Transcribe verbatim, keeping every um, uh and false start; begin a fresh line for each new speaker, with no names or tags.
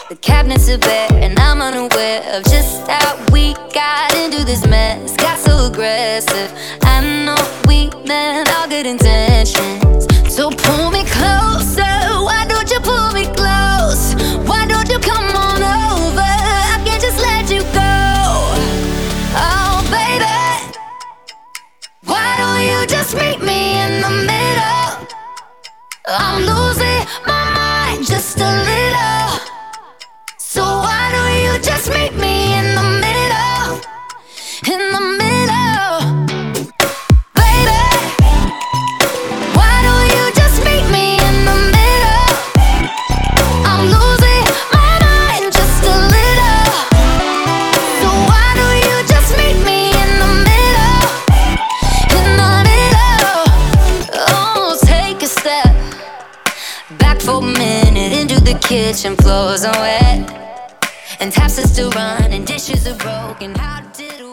The cabinets are bare and I'm unaware of just how we got into this mess. Got so aggressive. I know we meant all good intentions. So pull me closer. Why don't you pull me close? Why don't you come on over? I can't just let you go. Oh baby, why don't you just meet me in the middle? I'm losing my mind just a little. So why don't you just meet me in the middle? In the middle, baby. Why don't you just meet me in the middle? I'm losing my mind just a little. So why don't you just meet me in the middle? In the middle. Oh, take a step back for a minute into the kitchen. Floors are wet and taps are still running, dishes are broken. How did we